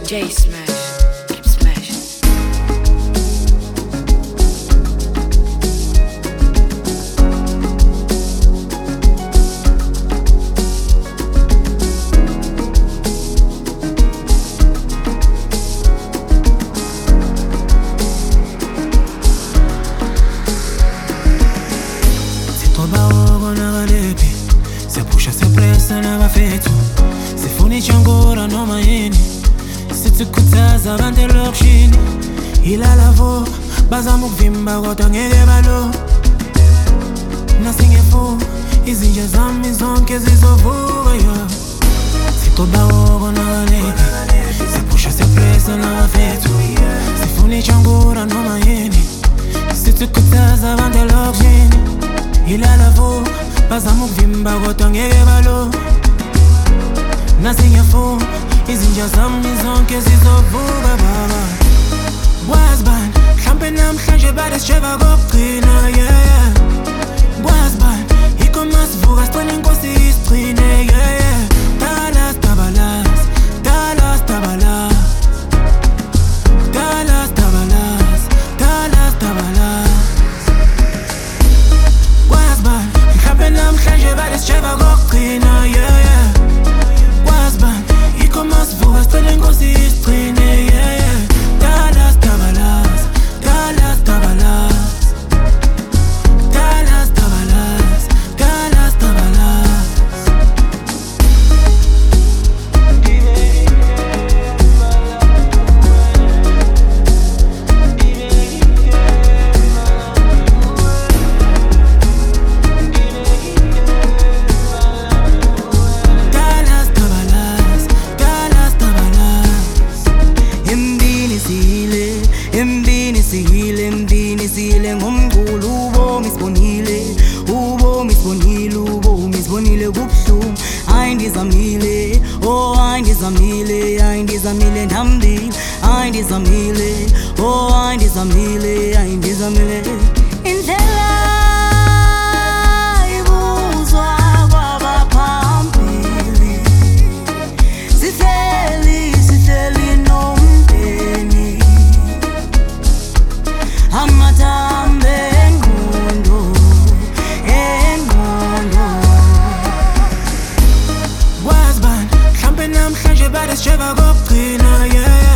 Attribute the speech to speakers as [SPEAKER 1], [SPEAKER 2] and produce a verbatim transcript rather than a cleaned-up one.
[SPEAKER 1] J Smash, keep smashing.
[SPEAKER 2] Sepusha sepresa n'abafethu sifuna ichangora noma yini sithi khuthaza abantu elokishini ilala vo bazama ukuvimba kodwa ngeke balo nasingefo izinja zami zonke zizovuka yo sikoba okonakaleke sepusha sepresa n'abafethu sifuna ichangora noma yini sithi khuthaza abantu elokishini ilala vo bazama ukuvimba kodwa ngeke balo nasingefo izinja zami zonke zizovuka baba wazi bani mhlampe namhlanje bade sijeva kokugcina yeah wazi bani yikho masivuka sicela inkosi isigcine yeah dala stabalas dala stabalas dala stabalas dala stabalas wazi bani mhlampe namhlanje bade sijeva kokugcina yeah yeah wazi bani yikho masivuka sicela inkosi isigcine yeah yeah dala stabalas dala stabalas dala stabalas dala stabalas Sihile mbini sihile ngomculo ubomi sibonile ubomi sibonile ubomi sibonile kubuhlungu hayi ndizamile oh hayi ndizamile hayi ndizamile ndihambile hayi ndizamile oh hayi ndizamile hayi ndizamile indlela ibuzwa kwabaphambili sihleli sihleli nomndeni amathambo engqondo engqondo wazi bani mhlampe namhlanje bade sijeva kokugcina yeah